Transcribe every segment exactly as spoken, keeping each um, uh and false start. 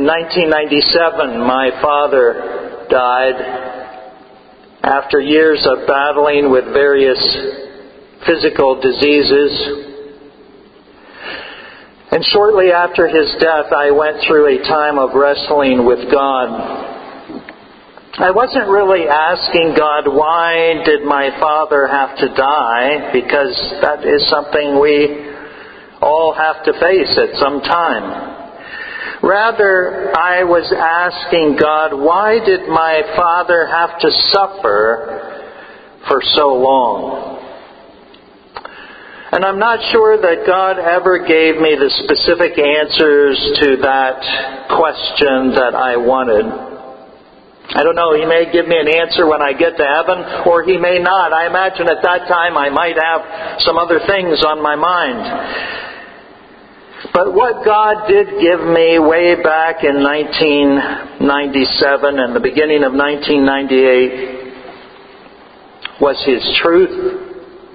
In nineteen ninety-seven, my father died after years of battling with various physical diseases. And shortly after his death, I went through a time of wrestling with God. I wasn't really asking God, why did my father have to die? Because that is something we all have to face at some time. Rather, I was asking God, why did my father have to suffer for so long? And I'm not sure that God ever gave me the specific answers to that question that I wanted. I don't know, He may give me an answer when I get to heaven, or He may not. I imagine at that time I might have some other things on my mind. But what God did give me way back in nineteen ninety-seven and the beginning of nineteen ninety-eight was His truth,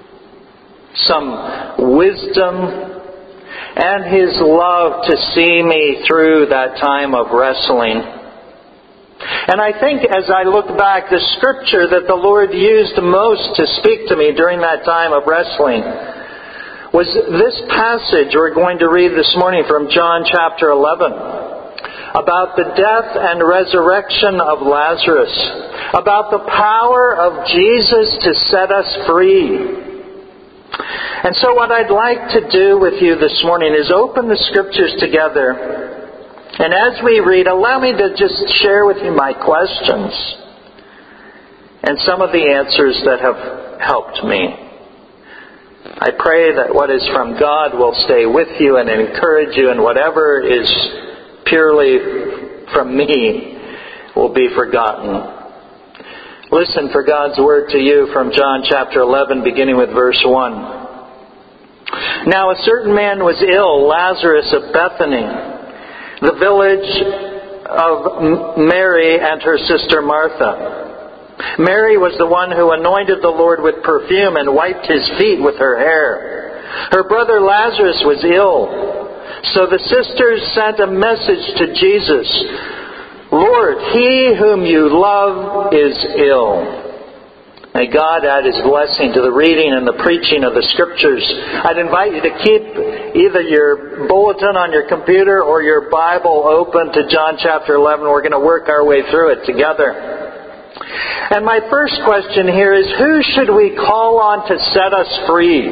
some wisdom, and His love to see me through that time of wrestling. And I think as I look back, the scripture that the Lord used most to speak to me during that time of wrestling was this passage we're going to read this morning from John chapter eleven about the death and resurrection of Lazarus, about the power of Jesus to set us free. And so what I'd like to do with you this morning is open the scriptures together. And as we read, allow me to just share with you my questions and some of the answers that have helped me. I pray that what is from God will stay with you and encourage you, and whatever is purely from me will be forgotten. Listen for God's word to you from John chapter eleven, beginning with verse one. Now a certain man was ill, Lazarus of Bethany, the village of Mary and her sister Martha. Mary was the one who anointed the Lord with perfume and wiped His feet with her hair. Her brother Lazarus was ill. So the sisters sent a message to Jesus, Lord, he whom you love is ill. May God add His blessing to the reading and the preaching of the Scriptures. I'd invite you to keep either your bulletin on your computer or your Bible open to John chapter eleven. We're going to work our way through it together. And my first question here is, who should we call on to set us free?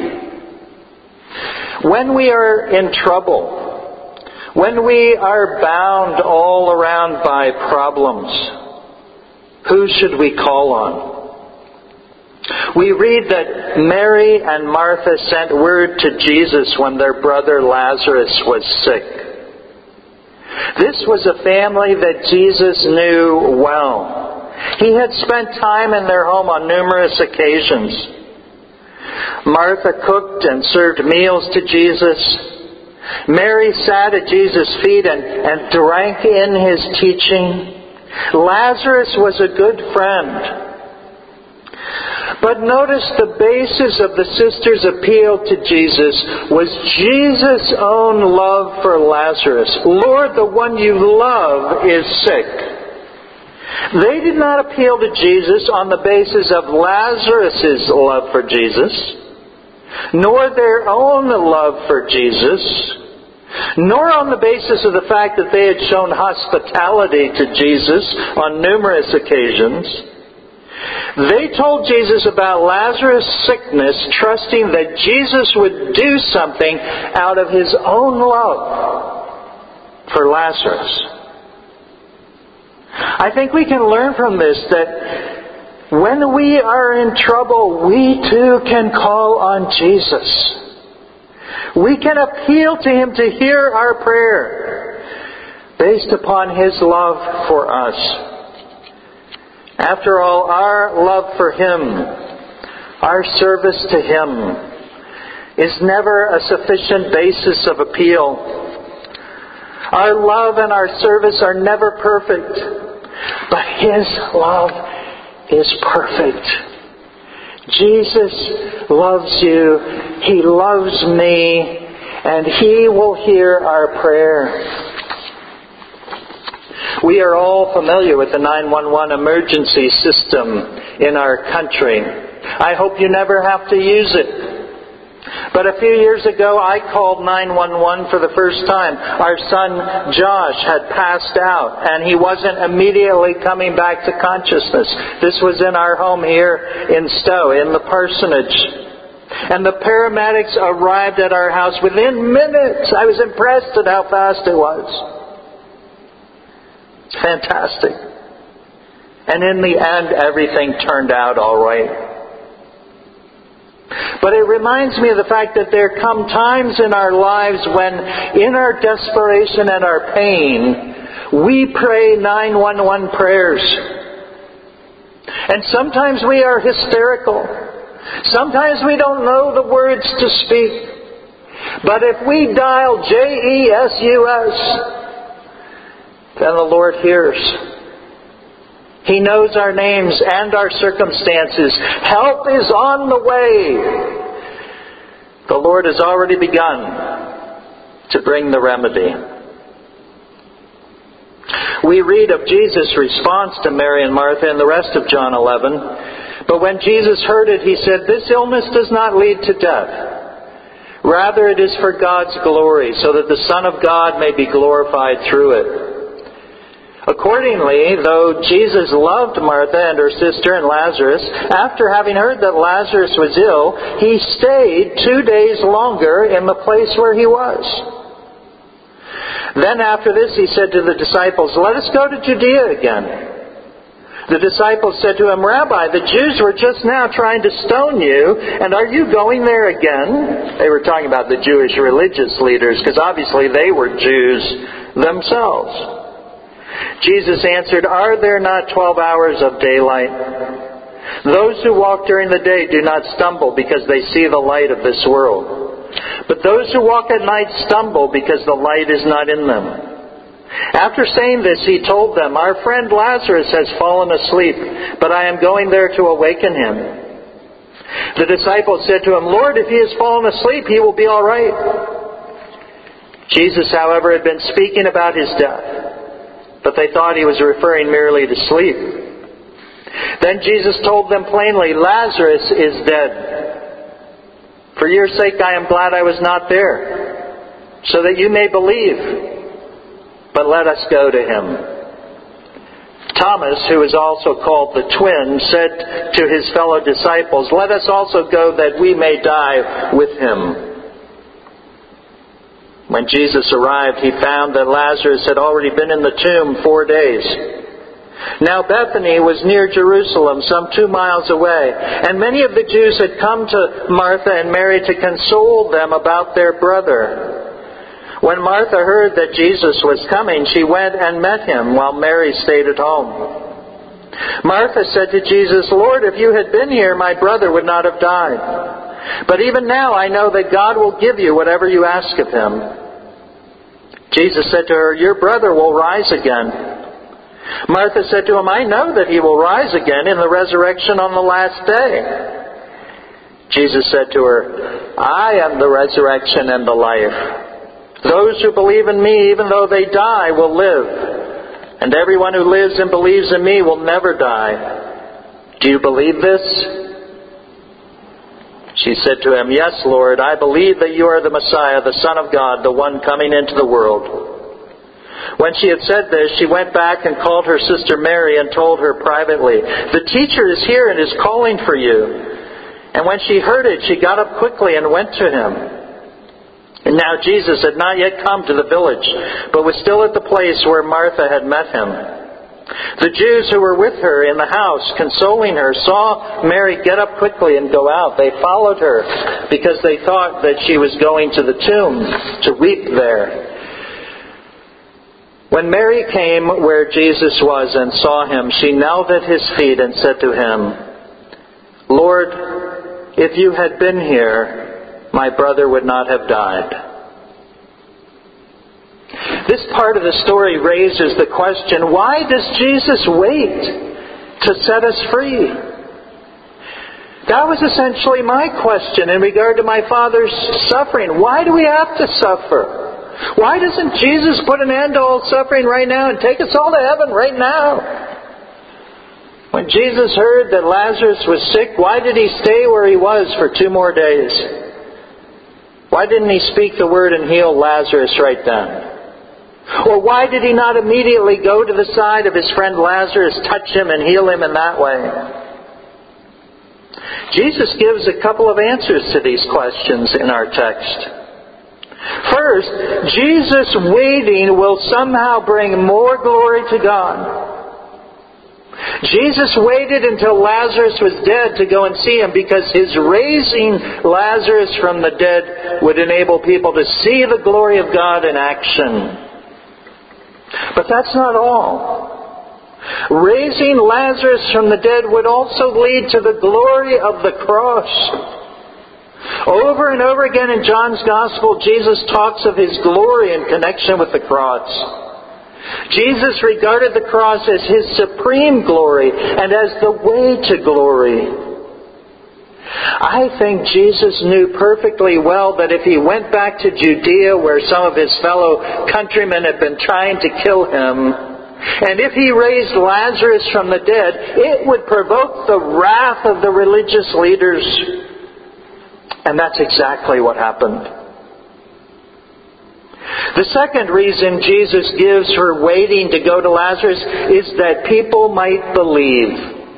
When we are in trouble, when we are bound all around by problems, who should we call on? We read that Mary and Martha sent word to Jesus when their brother Lazarus was sick. This was a family that Jesus knew well. He had spent time in their home on numerous occasions. Martha cooked and served meals to Jesus. Mary sat at Jesus' feet and, and drank in His teaching. Lazarus was a good friend. But notice the basis of the sisters' appeal to Jesus was Jesus' own love for Lazarus. Lord, the one you love is sick. They did not appeal to Jesus on the basis of Lazarus' love for Jesus, nor their own love for Jesus, nor on the basis of the fact that they had shown hospitality to Jesus on numerous occasions. They told Jesus about Lazarus' sickness, trusting that Jesus would do something out of His own love for Lazarus. I think we can learn from this that when we are in trouble, we too can call on Jesus. We can appeal to Him to hear our prayer based upon His love for us. After all, our love for Him, our service to Him, is never a sufficient basis of appeal. Our love and our service are never perfect, but His love is perfect. Jesus loves you, He loves me, and He will hear our prayer. We are all familiar with the nine one one emergency system in our country. I hope you never have to use it. But a few years ago, I called nine one one for the first time. Our son Josh had passed out, and he wasn't immediately coming back to consciousness. This was in our home here in Stowe, in the parsonage. And the paramedics arrived at our house within minutes. I was impressed at how fast it was. It's fantastic. And in the end, everything turned out all right. But it reminds me of the fact that there come times in our lives when, in our desperation and our pain, we pray nine one one prayers. And sometimes we are hysterical. Sometimes we don't know the words to speak. But if we dial J E S U S, then the Lord hears. He knows our names and our circumstances. Help is on the way. The Lord has already begun to bring the remedy. We read of Jesus' response to Mary and Martha in the rest of John eleven. But when Jesus heard it, He said, "This illness does not lead to death. Rather, it is for God's glory, so that the Son of God may be glorified through it." Accordingly, though Jesus loved Martha and her sister and Lazarus, after having heard that Lazarus was ill, He stayed two days longer in the place where he was. Then after this He said to the disciples, "Let us go to Judea again." The disciples said to Him, "Rabbi, the Jews were just now trying to stone you, and are you going there again?" They were talking about the Jewish religious leaders, because obviously they were Jews themselves. Jesus answered, "Are there not twelve hours of daylight? Those who walk during the day do not stumble because they see the light of this world. But those who walk at night stumble because the light is not in them." After saying this, He told them, "Our friend Lazarus has fallen asleep, but I am going there to awaken him." The disciples said to Him, "Lord, if he has fallen asleep, he will be all right." Jesus, however, had been speaking about his death, but they thought He was referring merely to sleep. Then Jesus told them plainly, "Lazarus is dead. For your sake I am glad I was not there, so that you may believe. But let us go to him." Thomas, who is also called the twin, said to his fellow disciples, "Let us also go that we may die with him." When Jesus arrived, He found that Lazarus had already been in the tomb four days. Now Bethany was near Jerusalem, some two miles away, and many of the Jews had come to Martha and Mary to console them about their brother. When Martha heard that Jesus was coming, she went and met Him, while Mary stayed at home. Martha said to Jesus, "Lord, if you had been here, my brother would not have died. But even now I know that God will give you whatever you ask of Him." Jesus said to her, "Your brother will rise again." Martha said to Him, "I know that he will rise again in the resurrection on the last day." Jesus said to her, "I am the resurrection and the life. Those who believe in Me, even though they die, will live. And everyone who lives and believes in Me will never die. Do you believe this?" She said to Him, "Yes, Lord, I believe that You are the Messiah, the Son of God, the one coming into the world." When she had said this, she went back and called her sister Mary and told her privately, "The teacher is here and is calling for you." And when she heard it, she got up quickly and went to Him. And now Jesus had not yet come to the village, but was still at the place where Martha had met Him. The Jews who were with her in the house, consoling her, saw Mary get up quickly and go out. They followed her because they thought that she was going to the tomb to weep there. When Mary came where Jesus was and saw Him, she knelt at His feet and said to Him, "Lord, if You had been here, my brother would not have died." This part of the story raises the question, why does Jesus wait to set us free? That was essentially my question in regard to my Father's suffering. Why do we have to suffer? Why doesn't Jesus put an end to all suffering right now and take us all to heaven right now? When Jesus heard that Lazarus was sick, why did he stay where he was for two more days? Why didn't he speak the word and heal Lazarus right then? Or why did he not immediately go to the side of his friend Lazarus, touch him and heal him in that way? Jesus gives a couple of answers to these questions in our text. First, Jesus waiting will somehow bring more glory to God. Jesus waited until Lazarus was dead to go and see him because his raising Lazarus from the dead would enable people to see the glory of God in action. But that's not all. Raising Lazarus from the dead would also lead to the glory of the cross. Over and over again in John's Gospel, Jesus talks of His glory in connection with the cross. Jesus regarded the cross as His supreme glory and as the way to glory. I think Jesus knew perfectly well that if He went back to Judea where some of His fellow countrymen had been trying to kill Him, and if He raised Lazarus from the dead, it would provoke the wrath of the religious leaders. And that's exactly what happened. The second reason Jesus gives for waiting to go to Lazarus is that people might believe.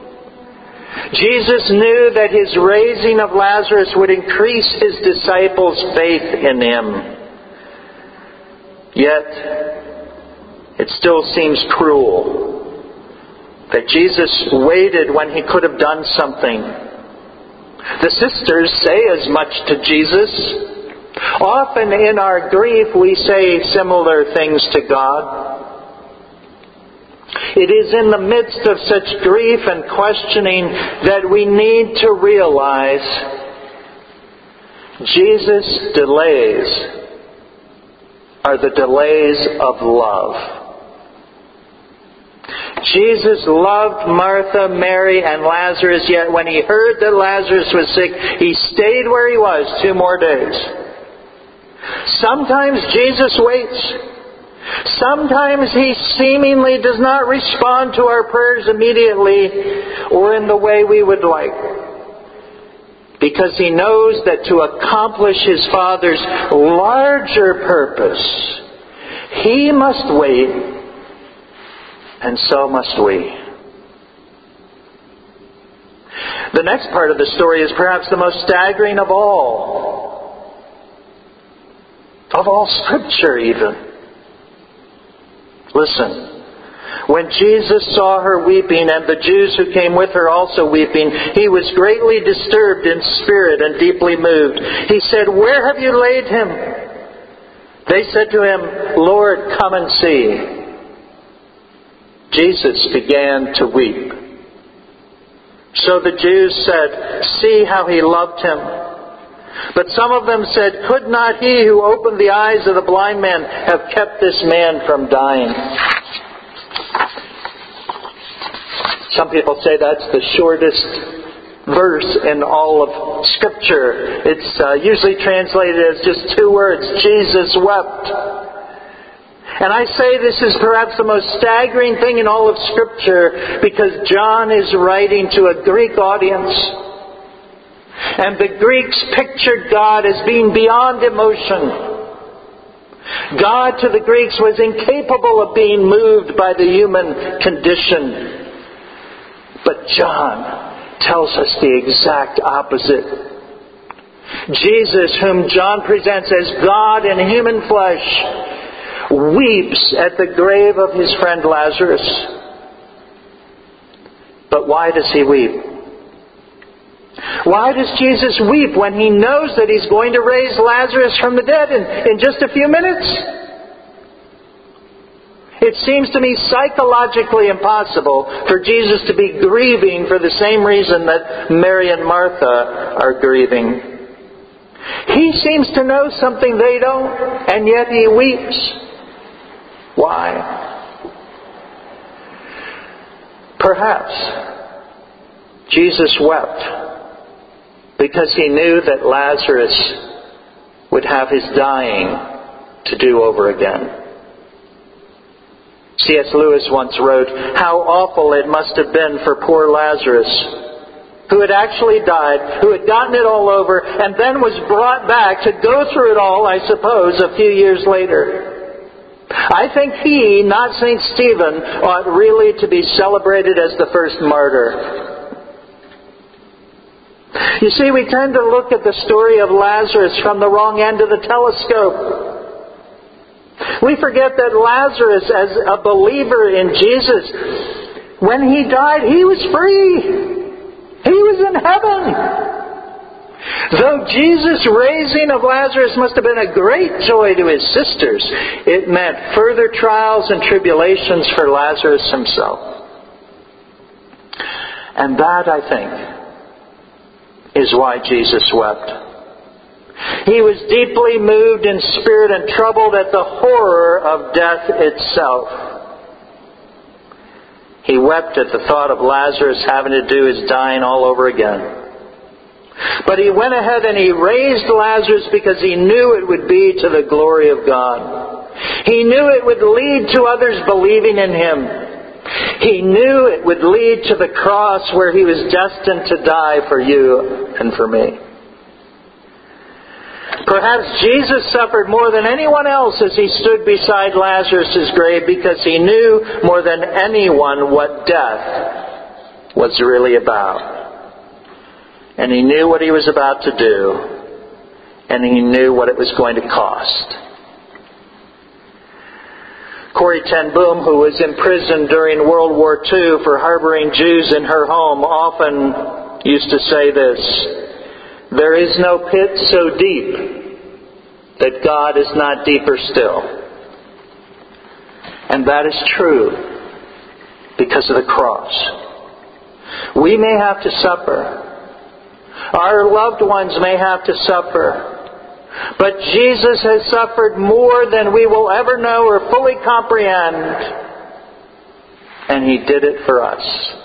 Jesus knew that His raising of Lazarus would increase His disciples' faith in Him. Yet, it still seems cruel that Jesus waited when He could have done something. The sisters say as much to Jesus. Often in our grief we say similar things to God. It is in the midst of such grief and questioning that we need to realize Jesus' delays are the delays of love. Jesus loved Martha, Mary, and Lazarus, yet when He heard that Lazarus was sick, He stayed where He was two more days. Sometimes Jesus waits. Sometimes He seemingly does not respond to our prayers immediately or in the way we would like. Because He knows that to accomplish His Father's larger purpose, He must wait, and so must we. The next part of the story is perhaps the most staggering of all. Of all Scripture, even. Listen. When Jesus saw her weeping, and the Jews who came with her also weeping, He was greatly disturbed in spirit and deeply moved. He said, "Where have you laid him?" They said to Him, "Lord, come and see." Jesus began to weep. So the Jews said, "See how He loved him." But some of them said, "Could not He who opened the eyes of the blind man have kept this man from dying?" Some people say that's the shortest verse in all of Scripture. It's uh, usually translated as just two words, Jesus wept. And I say this is perhaps the most staggering thing in all of Scripture because John is writing to a Greek audience. And the Greeks pictured God as being beyond emotion. God to the Greeks was incapable of being moved by the human condition. But John tells us the exact opposite. Jesus, whom John presents as God in human flesh, weeps at the grave of his friend Lazarus. But why does He weep? Why does Jesus weep when He knows that He's going to raise Lazarus from the dead in, in just a few minutes? It seems to me psychologically impossible for Jesus to be grieving for the same reason that Mary and Martha are grieving. He seems to know something they don't, and yet He weeps. Why? Perhaps Jesus wept because He knew that Lazarus would have his dying to do over again. C S Lewis once wrote, "How awful it must have been for poor Lazarus, who had actually died, who had gotten it all over, and then was brought back to go through it all, I suppose, a few years later. I think he, not Saint Stephen, ought really to be celebrated as the first martyr." You see, we tend to look at the story of Lazarus from the wrong end of the telescope. We forget that Lazarus, as a believer in Jesus, when he died, he was free. He was in heaven. Though Jesus' raising of Lazarus must have been a great joy to his sisters, it meant further trials and tribulations for Lazarus himself. And that, I think, is why Jesus wept. He was deeply moved in spirit and troubled at the horror of death itself. He wept at the thought of Lazarus having to do his dying all over again. But he went ahead and he raised Lazarus because he knew it would be to the glory of God. He knew it would lead to others believing in him. He knew it would lead to the cross where he was destined to die for you and for me. Perhaps Jesus suffered more than anyone else as he stood beside Lazarus' grave because he knew more than anyone what death was really about. And he knew what he was about to do. And he knew what it was going to cost. Corrie ten Boom, who was imprisoned during World War Two for harboring Jews in her home, often used to say this: "There is no pit so deep that God is not deeper still." And that is true because of the cross. We may have to suffer. Our loved ones may have to suffer. But Jesus has suffered more than we will ever know or fully comprehend. And He did it for us.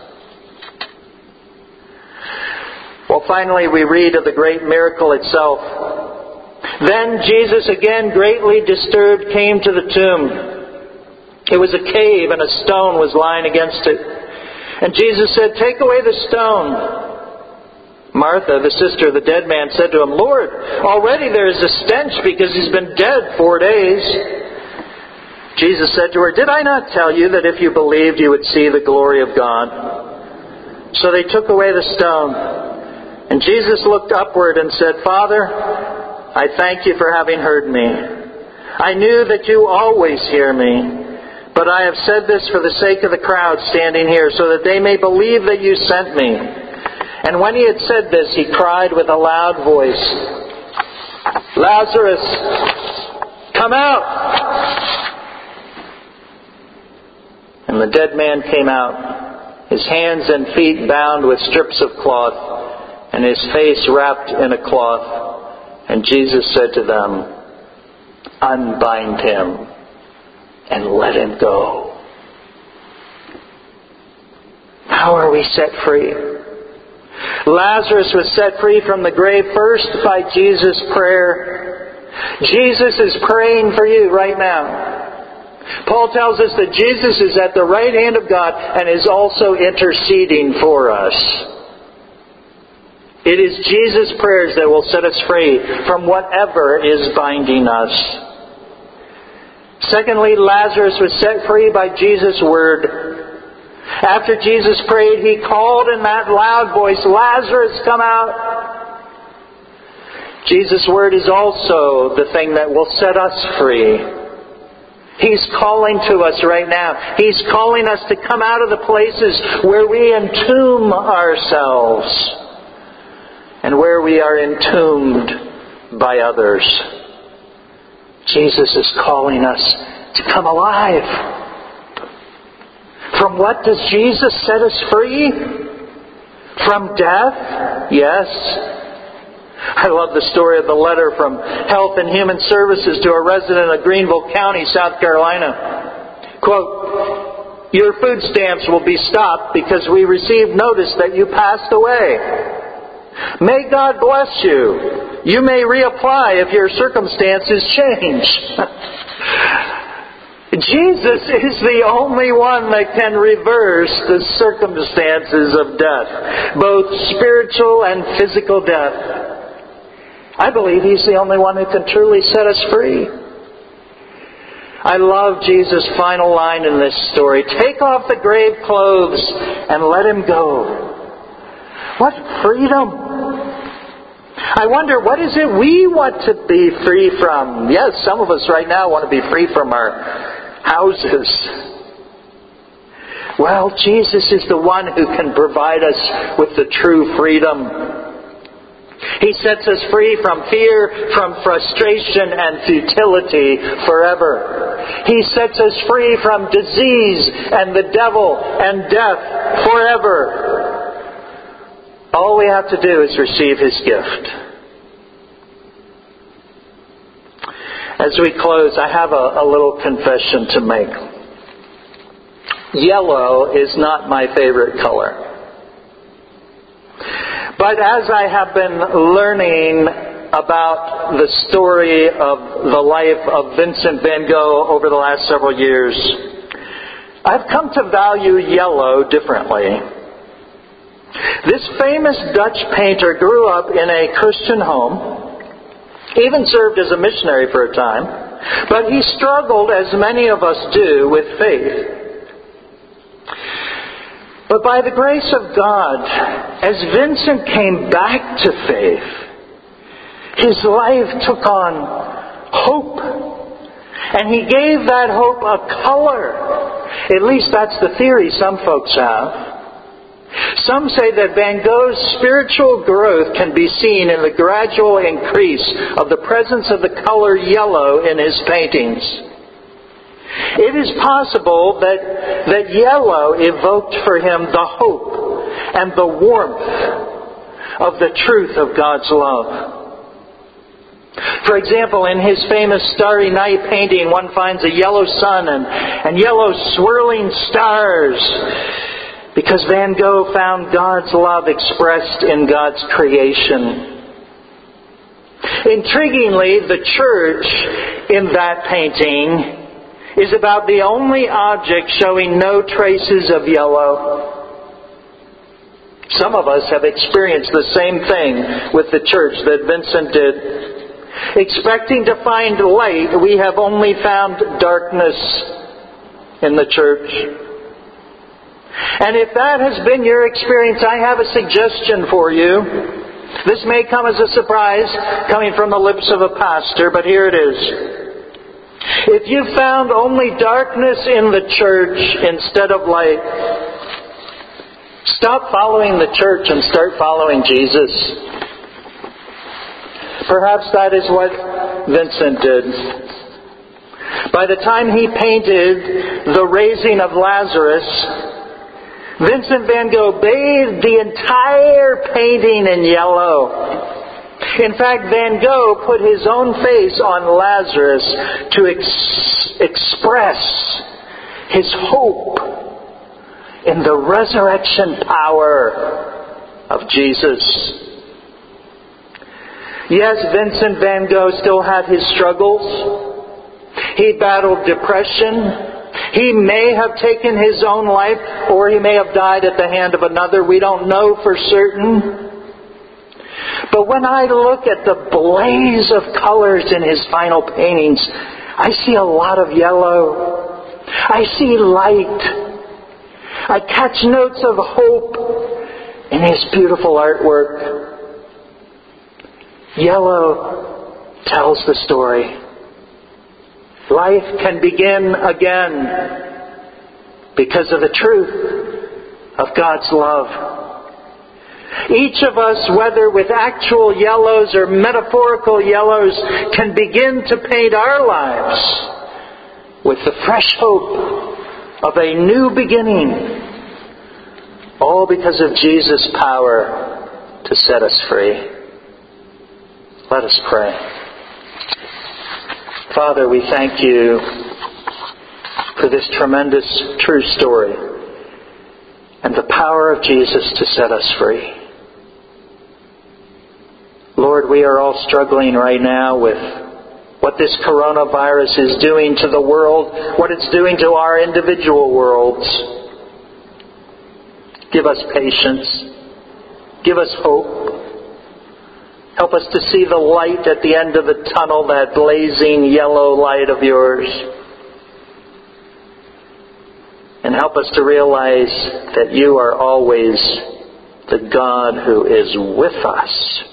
Well, finally, we read of the great miracle itself. "Then Jesus, again greatly disturbed, came to the tomb. It was a cave, and a stone was lying against it. And Jesus said, 'Take away the stone.' Martha, the sister of the dead man, said to him, 'Lord, already there is a stench because he's been dead four days.' Jesus said to her, 'Did I not tell you that if you believed you would see the glory of God?' So they took away the stone. And Jesus looked upward and said, 'Father, I thank you for having heard me. I knew that you always hear me. But I have said this for the sake of the crowd standing here, so that they may believe that you sent me.' And when he had said this, he cried with a loud voice, 'Lazarus, come out!' And the dead man came out, his hands and feet bound with strips of cloth, and his face wrapped in a cloth. And Jesus said to them, 'Unbind him and let him go.'" How are we set free? Lazarus was set free from the grave first by Jesus' prayer. Jesus is praying for you right now. Paul tells us that Jesus is at the right hand of God and is also interceding for us. It is Jesus' prayers that will set us free from whatever is binding us. Secondly, Lazarus was set free by Jesus' word. After Jesus prayed, He called in that loud voice, "Lazarus, come out!" Jesus' word is also the thing that will set us free. He's calling to us right now. He's calling us to come out of the places where we entomb ourselves and where we are entombed by others. Jesus is calling us to come alive. From what does Jesus set us free? From death? Yes. I love the story of the letter from Health and Human Services to a resident of Greenville County, South Carolina. Quote, "Your food stamps will be stopped because we received notice that you passed away. May God bless you. You may reapply if your circumstances change." Jesus is the only one that can reverse the circumstances of death, both spiritual and physical death. I believe He's the only one who can truly set us free. I love Jesus' final line in this story. Take off the grave clothes and let Him go. What freedom! I wonder, what is it we want to be free from? Yes, some of us right now want to be free from our houses. Well, Jesus is the one who can provide us with the true freedom. He sets us free from fear, from frustration and futility forever. He sets us free from disease and the devil and death forever. All we have to do is receive His gift. As we close, I have a, a little confession to make. Yellow is not my favorite color. But as I have been learning about the story of the life of Vincent van Gogh over the last several years, I've come to value yellow differently. This famous Dutch painter grew up in a Christian home, even served as a missionary for a time, but he struggled, as many of us do, with faith. But by the grace of God, as Vincent came back to faith, his life took on hope. And he gave that hope a color. At least that's the theory some folks have. Some say that Van Gogh's spiritual growth can be seen in the gradual increase of the presence of the color yellow in his paintings. It is possible that, that yellow evoked for him the hope and the warmth of the truth of God's love. For example, in his famous Starry Night painting, one finds a yellow sun and, and yellow swirling stars, because Van Gogh found God's love expressed in God's creation. Intriguingly, the church in that painting is about the only object showing no traces of yellow. Some of us have experienced the same thing with the church that Vincent did. Expecting to find light, we have only found darkness in the church. And if that has been your experience, I have a suggestion for you. This may come as a surprise, coming from the lips of a pastor, but here it is. If you've found only darkness in the church instead of light, stop following the church and start following Jesus. Perhaps that is what Vincent did. By the time he painted the raising of Lazarus, Vincent van Gogh bathed the entire painting in yellow. In fact, Van Gogh put his own face on Lazarus to ex- express his hope in the resurrection power of Jesus. Yes, Vincent van Gogh still had his struggles. He battled depression. He may have taken his own life, or he may have died at the hand of another. We don't know for certain. But when I look at the blaze of colors in his final paintings, I see a lot of yellow. I see light. I catch notes of hope in his beautiful artwork. Yellow tells the story. Life can begin again because of the truth of God's love. Each of us, whether with actual yellows or metaphorical yellows, can begin to paint our lives with the fresh hope of a new beginning, all because of Jesus' power to set us free. Let us pray. Father, we thank You for this tremendous true story and the power of Jesus to set us free. Lord, we are all struggling right now with what this coronavirus is doing to the world, what it's doing to our individual worlds. Give us patience. Give us hope. Help us to see the light at the end of the tunnel, that blazing yellow light of yours. And help us to realize that you are always the God who is with us.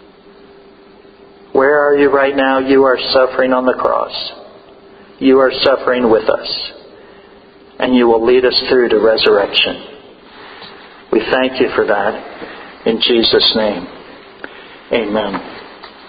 Where are you right now? You are suffering on the cross. You are suffering with us. And you will lead us through to resurrection. We thank you for that. In Jesus' name, amen.